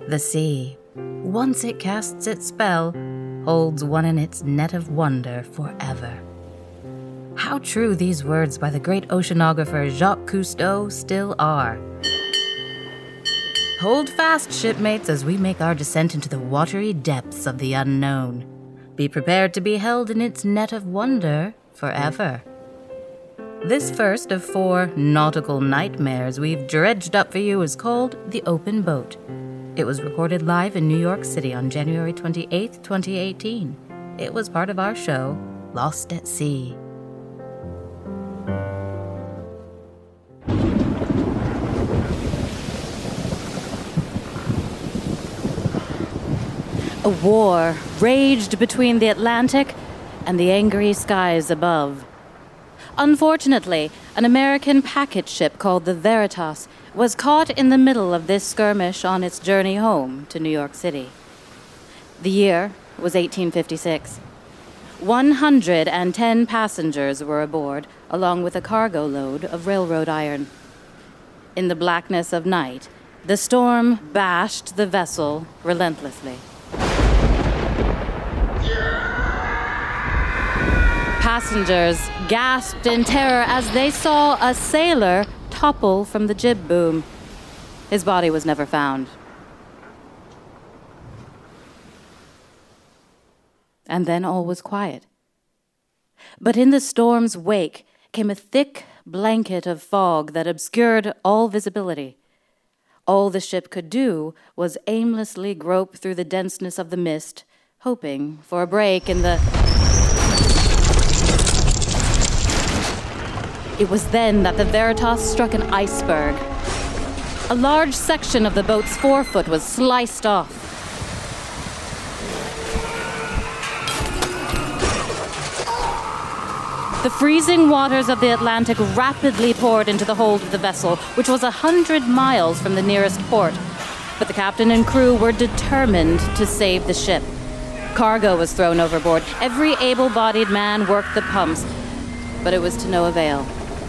The sea, once it casts its spell, holds one in its net of wonder forever. How true these words by the great oceanographer Jacques Cousteau still are. Hold fast, shipmates, as we make our descent into the watery depths of the unknown. Be prepared to be held in its net of wonder forever. This first of 4 nautical nightmares we've dredged up for you is called The Open Boat. It was recorded live in New York City on January 28, 2018. It was part of our show, Lost at Sea. A war raged between the Atlantic and the angry skies above. Unfortunately, an American packet ship called the Veritas was caught in the middle of this skirmish on its journey home to New York City. The year was 1856. 110 passengers were aboard, along with a cargo load of railroad iron. In the blackness of night, the storm bashed the vessel relentlessly. Passengers gasped in terror as they saw a sailor topple from the jib boom. His body was never found. And then all was quiet. But in the storm's wake came a thick blanket of fog that obscured all visibility. All the ship could do was aimlessly grope through the denseness of the mist, hoping for a break in the... It was then that the Veritas struck an iceberg. A large section of the boat's forefoot was sliced off. The freezing waters of the Atlantic rapidly poured into the hold of the vessel, which was 100 miles from the nearest port. But the captain and crew were determined to save the ship. Cargo was thrown overboard. Every able-bodied man worked the pumps, but it was to no avail.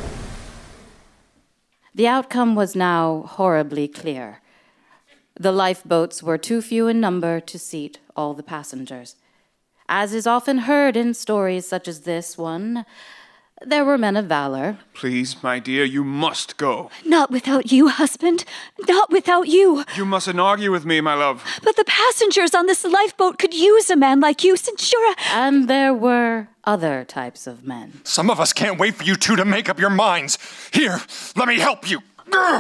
The outcome was now horribly clear. The lifeboats were too few in number to seat all the passengers. As is often heard in stories such as this one, there were men of valor. Please, my dear, you must go. Not without you, husband. Not without you. You mustn't argue with me, my love. But the passengers on this lifeboat could use a man like you, since you're a... And there were other types of men. Some of us can't wait for you two to make up your minds. Here, let me help you.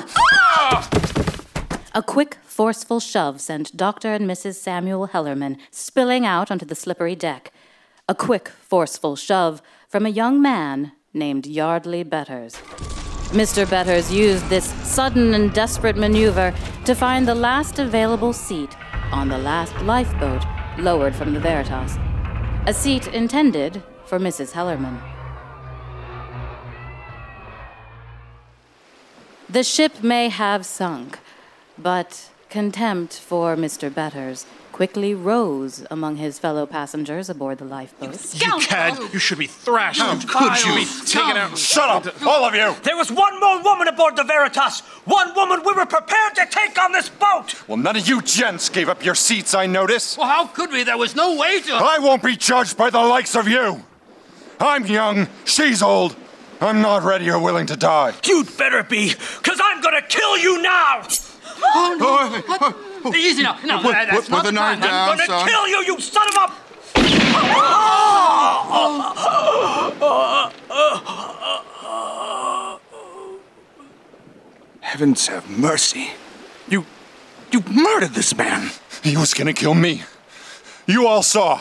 A quick, forceful shove sent Dr. and Mrs. Samuel Hellerman spilling out onto the slippery deck. A quick, forceful shove from a young man named Yardley Betters. Mr. Betters used this sudden and desperate maneuver to find the last available seat on the last lifeboat lowered from the Veritas. A seat intended for Mrs. Hellerman. The ship may have sunk, but contempt for Mr. Betters quickly rose among his fellow passengers aboard the lifeboat. You cad! You should be thrashed. How could you be taken out? Shut up, all of you! There was one more woman aboard the Veritas. One woman we were prepared to take on this boat. Well, none of you gents gave up your seats, I notice. Well, how could we? There was no way to... I won't be judged by the likes of you. I'm young, she's old. I'm not ready or willing to die. You'd better be, because I'm going to kill you now. Easy now. No, that's not the knife down, I'm going to kill you, you son of a... Heavens have mercy. You murdered this man. He was gonna kill me. You all saw.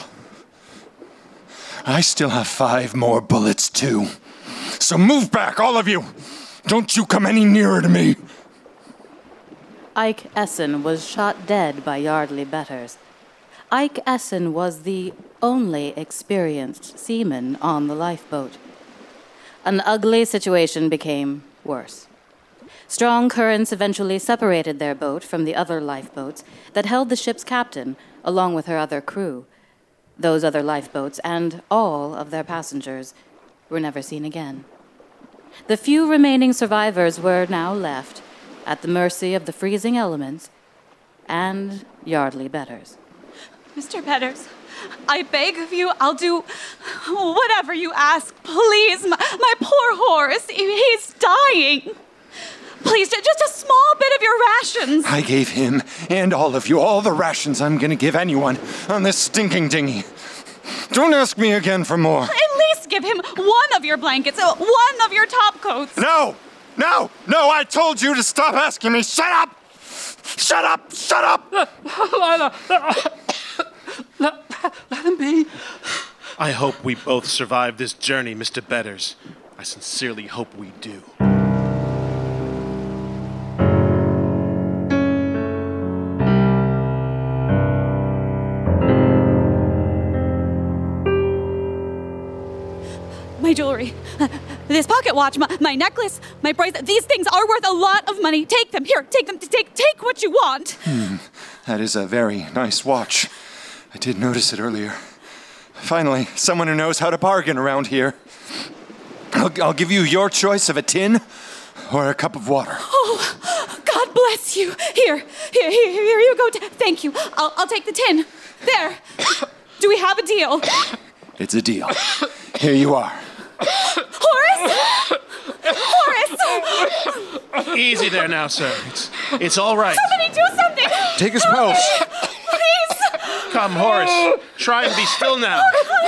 I still have 5 more bullets, too. So move back, all of you. Don't you come any nearer to me. Ike Essen was shot dead by Yardley Betters. Ike Essen was the only experienced seaman on the lifeboat. An ugly situation became worse. Strong currents eventually separated their boat from the other lifeboats that held the ship's captain, along with her other crew. Those other lifeboats and all of their passengers were never seen again. The few remaining survivors were now left at the mercy of the freezing elements and Yardley Betters. Mr. Betters, I beg of you, I'll do whatever you ask. Please, my poor Horace, he's dying. Please, just a small bit of your rations. I gave him and all of you all the rations I'm going to give anyone on this stinking dinghy. Don't ask me again for more. At least give him one of your blankets, one of your top coats. No! I told you to stop asking me. Shut up! Shut up! Lila, let him be. I hope we both survive this journey, Mr. Betters. I sincerely hope we do. My jewelry, this pocket watch, my necklace, my bracelet, these things are worth a lot of money. Take them. Here, take them. Take what you want. That is a very nice watch. I did notice it earlier. Finally, someone who knows how to bargain around here. I'll give you your choice of a tin or a cup of water. Oh, God bless you. Here you go. Thank you. I'll take the tin. There. Do we have a deal? It's a deal. Here you are. Horace! Easy there now, sir. It's all right. Somebody do something! Take his pulse. Please! Come, Horace. Try and be still now.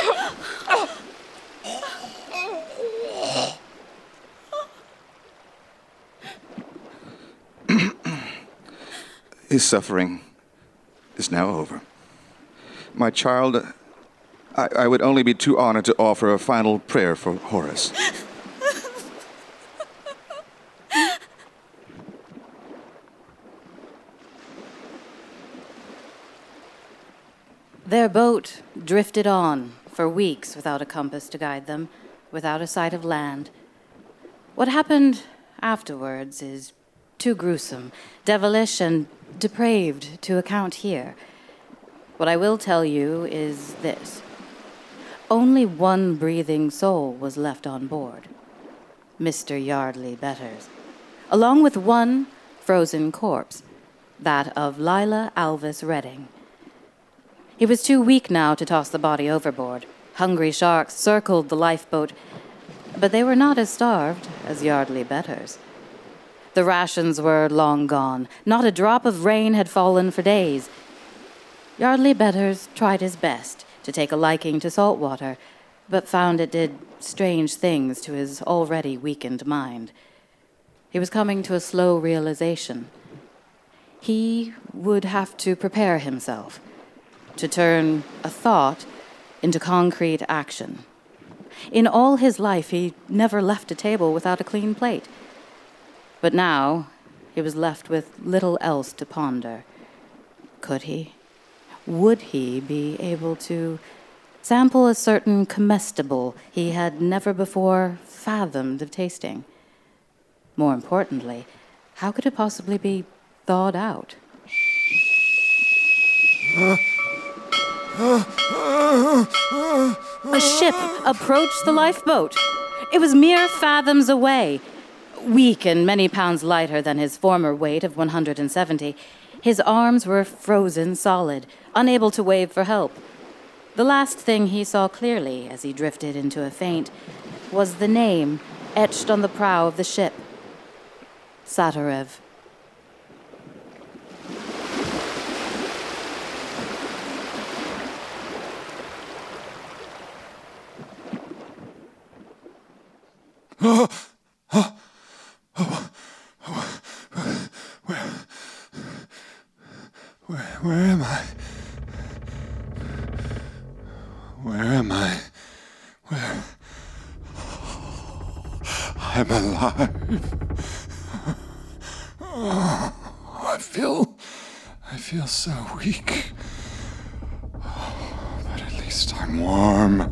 His suffering is now over. My child, I would only be too honored to offer a final prayer for Horace. Their boat drifted on for weeks without a compass to guide them, without a sight of land. What happened afterwards is too gruesome, devilish, and depraved to account here. What I will tell you is this. Only one breathing soul was left on board, Mr. Yardley Betters, along with one frozen corpse, that of Lila Alvis Redding. He was too weak now to toss the body overboard. Hungry sharks circled the lifeboat, but they were not as starved as Yardley Betters. The rations were long gone. Not a drop of rain had fallen for days. Yardley Betters tried his best to take a liking to salt water, but found it did strange things to his already weakened mind. He was coming to a slow realization. He would have to prepare himself to turn a thought into concrete action. In all his life, he never left a table without a clean plate. But now, he was left with little else to ponder. Could he? Would he be able to sample a certain comestible he had never before fathomed of tasting? More importantly, how could it possibly be thawed out? A ship approached the lifeboat. It was mere fathoms away. Weak and many pounds lighter than his former weight of 170, his arms were frozen solid, unable to wave for help. The last thing he saw clearly as he drifted into a faint was the name etched on the prow of the ship. Satarev. Where am I? Where am I? Where? I'm alive. Oh, I feel so weak. Oh, but at least I'm warm.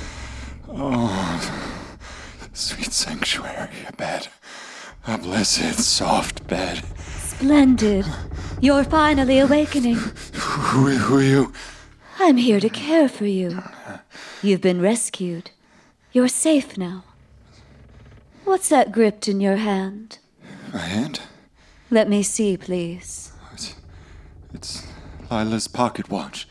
Oh, sweet sanctuary, a bed. A blessed, soft bed. Splendid. You're finally awakening. Who are you? I'm here to care for you. You've been rescued. You're safe now. What's that gripped in your hand? My hand? Let me see, please. It's Lila's pocket watch.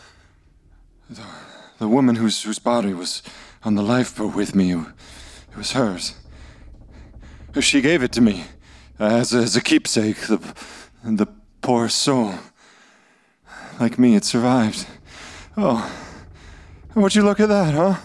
The woman whose body was on the lifeboat with me, it was hers. She gave it to me as a keepsake. The poor soul. Like me, it survived. Oh, would you look at that, huh?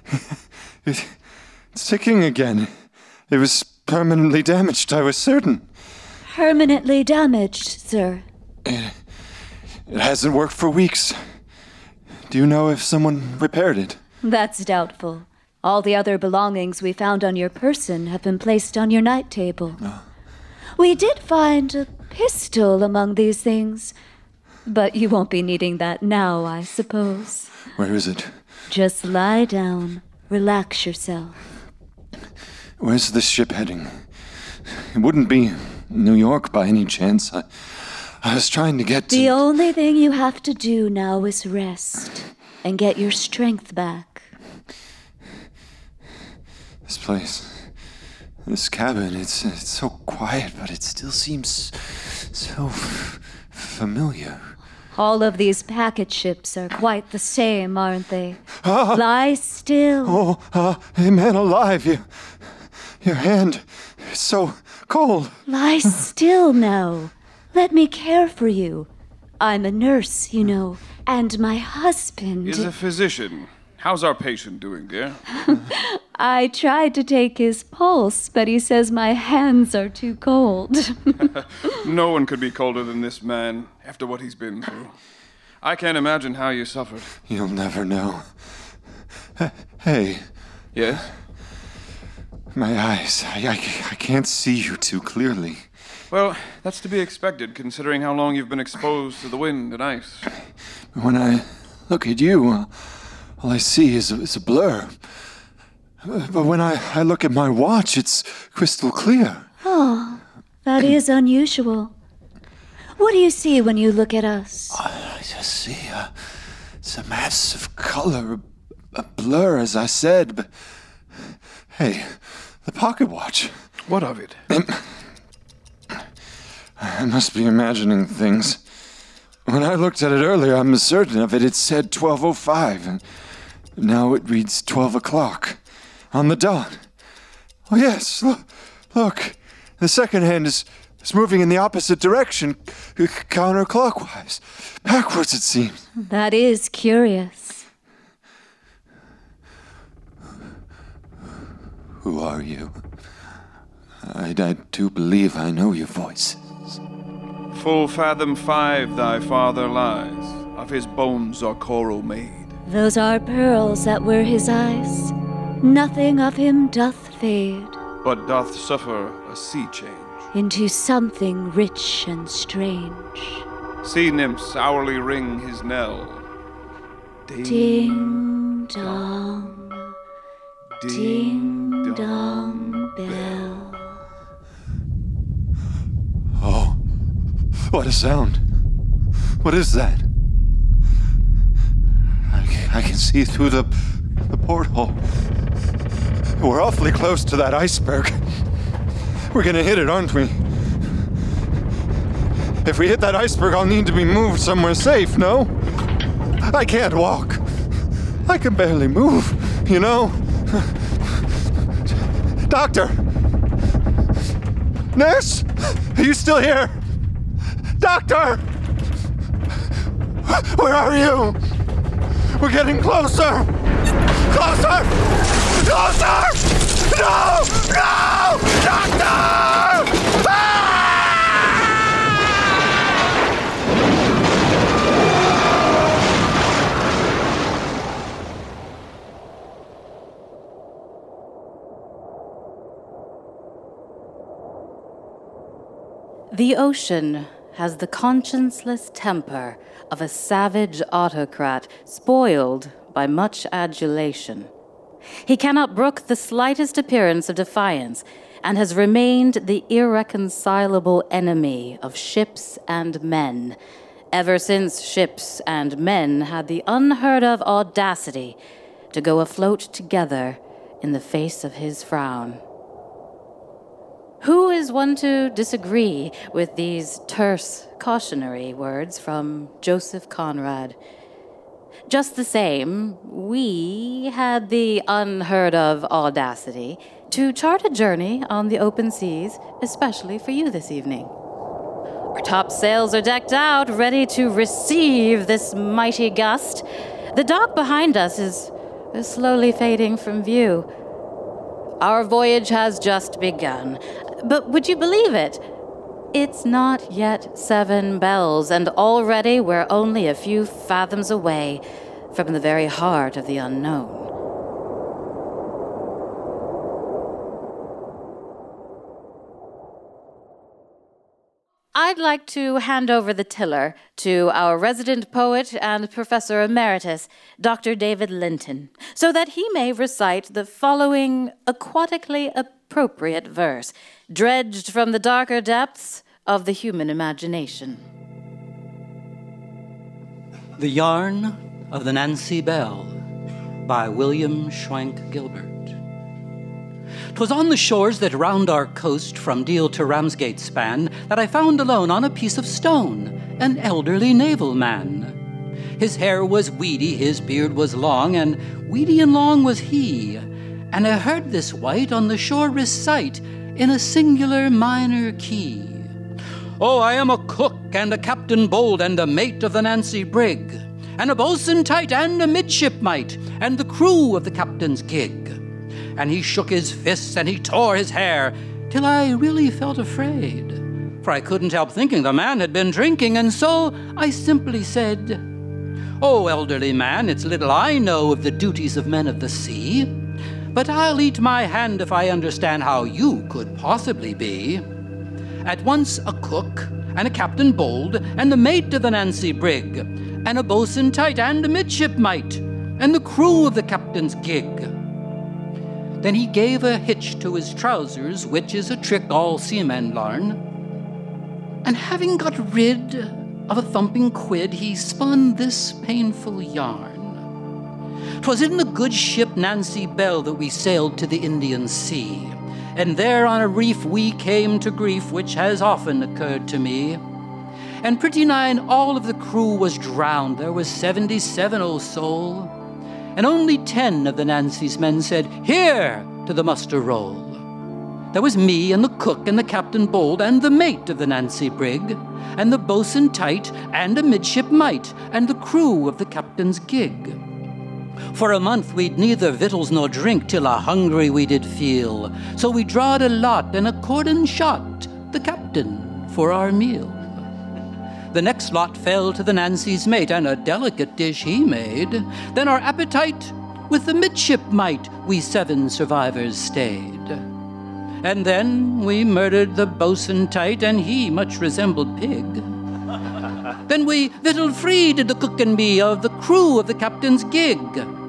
It's ticking again. It was permanently damaged, I was certain. Permanently damaged, sir. It hasn't worked for weeks. Do you know if someone repaired it? That's doubtful. All the other belongings we found on your person have been placed on your night table. Oh. We did find a pistol among these things, but you won't be needing that now, I suppose. Where is it? Just lie down. Relax yourself. Where's this ship heading? It wouldn't be New York by any chance. I was trying to get to... The only thing you have to do now is rest and get your strength back. This place, this cabin, it's so quiet, but it still seems so familiar. All of these packet ships are quite the same, aren't they? Lie still. Hey man alive, your hand is so cold. Lie still now. Let me care for you. I'm a nurse, you know, and my husband... Is a physician. How's our patient doing, dear? I tried to take his pulse, but he says my hands are too cold. No one could be colder than this man, after what he's been through. I can't imagine how you suffered. You'll never know. Hey. Yes? My eyes, I can't see you too clearly. Well, that's to be expected, considering how long you've been exposed to the wind and ice. When I look at you, all I see is a blur. But when I look at my watch, it's crystal clear. Oh, that is unusual. What do you see when you look at us? I just see it's a mass of color, a blur, as I said. But hey, the pocket watch. What of it? I must be imagining things. When I looked at it earlier, I'm certain of it. It said 12:05, and now it reads 12 o'clock. On the dot. Oh, yes, look. The second hand is moving in the opposite direction, counterclockwise. Backwards, it seems. That is curious. Who are you? I do believe I know your voices. Full fathom 5 thy father lies, of his bones are coral made. Those are pearls that were his eyes. Nothing of him doth fade. But doth suffer a sea change. Into something rich and strange. Sea nymphs hourly ring his knell. Ding dong, ding dong bell. Oh, what a sound. What is that? I can see through the porthole. We're awfully close to that iceberg. We're gonna hit it, aren't we? If we hit that iceberg, I'll need to be moved somewhere safe, no? I can't walk. I can barely move, you know? Doctor! Nurse? Are you still here? Doctor! Where are you? We're getting closer! Closer! Closer! No! No! Doctor! Ah! The ocean has the conscienceless temper of a savage autocrat spoiled by much adulation. He cannot brook the slightest appearance of defiance and has remained the irreconcilable enemy of ships and men, ever since ships and men had the unheard-of audacity to go afloat together in the face of his frown. Who is one to disagree with these terse, cautionary words from Joseph Conrad? Just the same, we had the unheard-of audacity to chart a journey on the open seas, especially for you this evening. Our top sails are decked out, ready to receive this mighty gust. The dock behind us is slowly fading from view. Our voyage has just begun. But would you believe it? It's not yet 7 bells, and already we're only a few fathoms away from the very heart of the unknown. I'd like to hand over the tiller to our resident poet and professor emeritus, Dr. David Linton, so that he may recite the following aquatically appropriate verse, dredged from the darker depths of the human imagination. The Yarn of the Nancy Bell by William Schwank Gilbert. 'Twas on the shores that round our coast from Deal to Ramsgate span that I found alone on a piece of stone an elderly naval man. His hair was weedy, his beard was long, and weedy and long was he. And I heard this wight on the shore recite in a singular minor key. Oh, I am a cook and a captain bold and a mate of the Nancy brig, and a boatswain tight and a midshipmite, and the crew of the captain's gig. And he shook his fists and he tore his hair, till I really felt afraid, for I couldn't help thinking the man had been drinking, and so I simply said, Oh, elderly man, it's little I know of the duties of men of the sea, but I'll eat my hand if I understand how you could possibly be at once a cook, and a captain bold, and the mate of the Nancy brig, and a boatswain tight, and a midshipmite, and the crew of the captain's gig. Then he gave a hitch to his trousers, which is a trick all seamen learn, and having got rid of a thumping quid, he spun this painful yarn. 'Twas in the good ship Nancy Bell that we sailed to the Indian Sea, and there on a reef we came to grief, which has often occurred to me. And pretty nigh all of the crew was drowned. There was 77, oh soul, and only 10 of the Nancy's men said, Here, to the muster roll. There was me and the cook and the captain bold and the mate of the Nancy brig, and the boatswain tight and a midshipmite, and the crew of the captain's gig. For a month we'd neither victuals nor drink, till a hungry we did feel. So we drawed a lot, and accordin' shot the captain for our meal. The next lot fell to the Nancy's mate, and a delicate dish he made. Then our appetite with the midshipmite we 7 survivors stayed. And then we murdered the boatswain tight, and he much resembled pig. Then we victualled free, did the cook and me, of the crew of the captain's gig.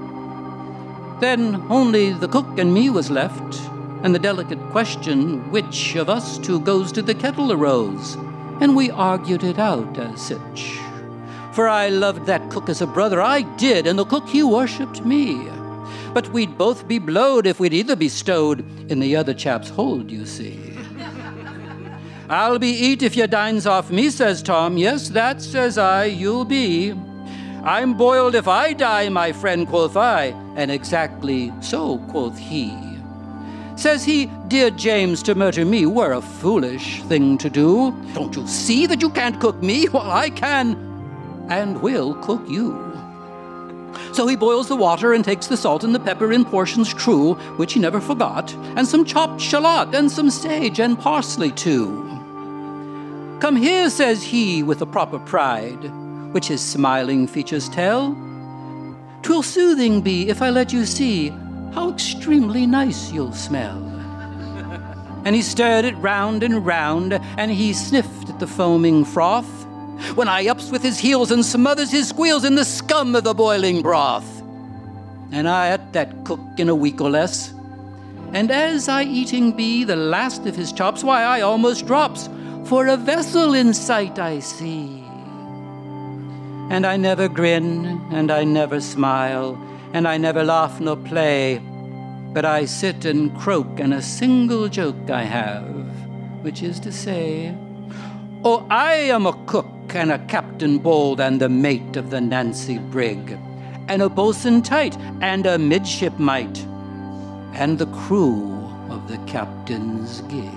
Then only the cook and me was left, and the delicate question, which of us 2 goes to the kettle, arose, and we argued it out as such. For I loved that cook as a brother, I did, and the cook he worshipped me. But we'd both be blowed if we'd either be stowed in the other chap's hold, you see. I'll be eat if you dines off me, says Tom. Yes, that, says I, you'll be. I'm boiled if I die, my friend, quoth I, and exactly so, quoth he. Says he, Dear James, to murder me were a foolish thing to do. Don't you see that you can't cook me? Well, I can, and will cook you. So he boils the water and takes the salt and the pepper in portions true, which he never forgot, and some chopped shallot, and some sage and parsley too. Come here, says he, with a proper pride, which his smiling features tell. 'Twill soothing be if I let you see how extremely nice you'll smell. And he stirred it round and round, and he sniffed at the foaming froth, when I ups with his heels and smothers his squeals in the scum of the boiling broth. And I at that cook in a week or less, and as I eating be the last of his chops, why I almost drops, for a vessel in sight I see. And I never grin, and I never smile, and I never laugh nor play, but I sit and croak, and a single joke I have, which is to say, oh, I am a cook and a captain bold and the mate of the Nancy brig, and a boatswain tight and a midshipmite, and the crew of the captain's gig.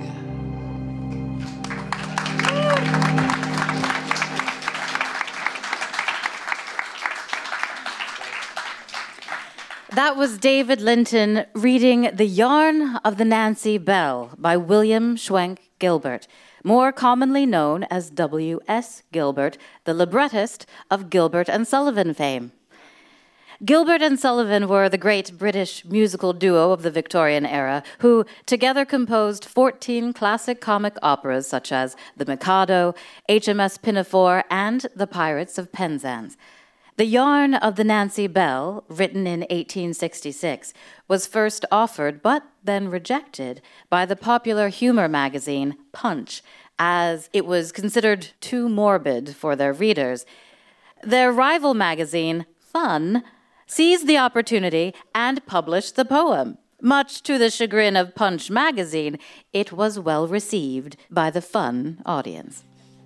That was David Linton reading The Yarn of the Nancy Bell by William Schwenk Gilbert, more commonly known as W.S. Gilbert, the librettist of Gilbert and Sullivan fame. Gilbert and Sullivan were the great British musical duo of the Victorian era who together composed 14 classic comic operas such as The Mikado, HMS Pinafore, and The Pirates of Penzance. The Yarn of the Nancy Bell, written in 1866, was first offered but then rejected by the popular humor magazine Punch, as it was considered too morbid for their readers. Their rival magazine, Fun, seized the opportunity and published the poem. Much to the chagrin of Punch magazine, it was well received by the Fun audience.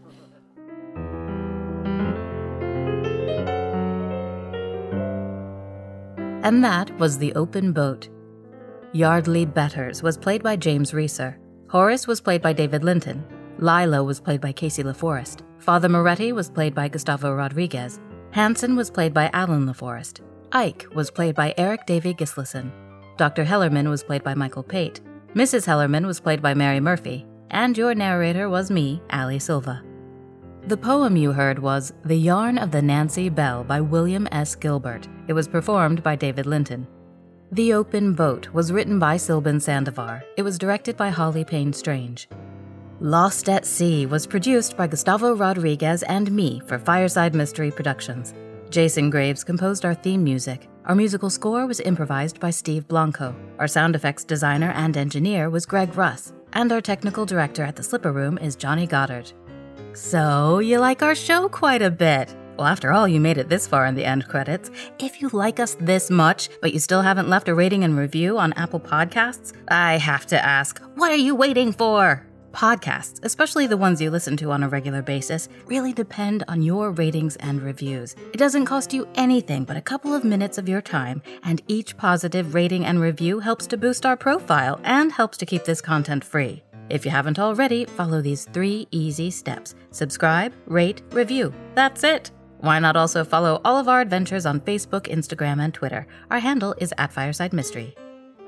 And that was The Open Boat. Yardley Betters was played by James Reeser. Horace was played by David Linton. Lila was played by Casey LaForest. Father Moretti was played by Gustavo Rodriguez. Hanson was played by Alan LaForest. Ike was played by Eric Davy Gislason. Dr. Hellerman was played by Michael Pate. Mrs. Hellerman was played by Mary Murphy. And your narrator was me, Ali Silva. The poem you heard was The Yarn of the Nancy Bell by William S. Gilbert. It was performed by David Linton. The Open Boat was written by Sylvan Sandovar. It was directed by Holly Payne Strange. Lost at Sea was produced by Gustavo Rodriguez and me for Fireside Mystery Productions. Jason Graves composed our theme music. Our musical score was improvised by Steve Blanco. Our sound effects designer and engineer was Greg Russ. And our technical director at the Slipper Room is Johnny Goddard. So, you like our show quite a bit. Well, after all, you made it this far in the end credits. If you like us this much, but you still haven't left a rating and review on Apple Podcasts, I have to ask, what are you waiting for? Podcasts, especially the ones you listen to on a regular basis, really depend on your ratings and reviews. It doesn't cost you anything but a couple of minutes of your time, and each positive rating and review helps to boost our profile and helps to keep this content free. If you haven't already, follow these 3 easy steps. Subscribe, rate, review. That's it. Why not also follow all of our adventures on Facebook, Instagram, and Twitter? Our handle is @Fireside Mystery.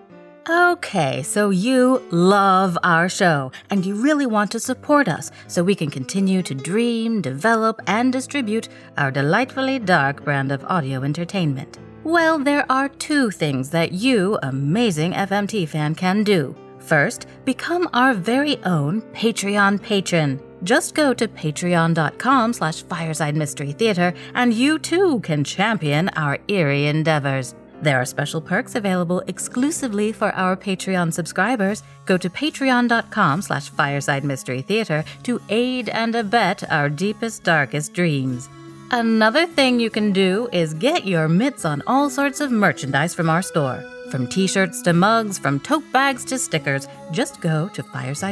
Okay, so you love our show, and you really want to support us so we can continue to dream, develop, and distribute our delightfully dark brand of audio entertainment. Well, there are 2 things that you, amazing FMT fan, can do. First, become our very own Patreon patron. Just go to patreon.com/Fireside Mystery Theater and you too can champion our eerie endeavors. There are special perks available exclusively for our Patreon subscribers. Go to patreon.com/Fireside Mystery Theater to aid and abet our deepest, darkest dreams. Another thing you can do is get your mitts on all sorts of merchandise from our store. From t-shirts to mugs, from tote bags to stickers, just go to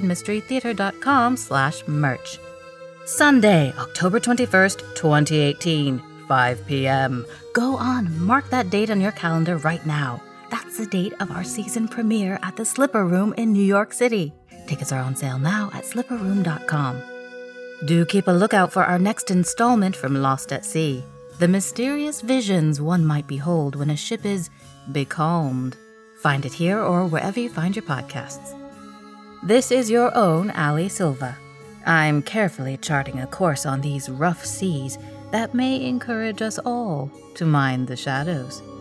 firesidemysterytheater.com/merch. Sunday, October 21st, 2018, 5 p.m. Go on, mark that date on your calendar right now. That's the date of our season premiere at the Slipper Room in New York City. Tickets are on sale now at slipperroom.com. Do keep a lookout for our next installment from Lost at Sea. The mysterious visions one might behold when a ship is becalmed. Find it here or wherever you find your podcasts. This is your own Ali Silva. I'm carefully charting a course on these rough seas that may encourage us all to mind the shadows.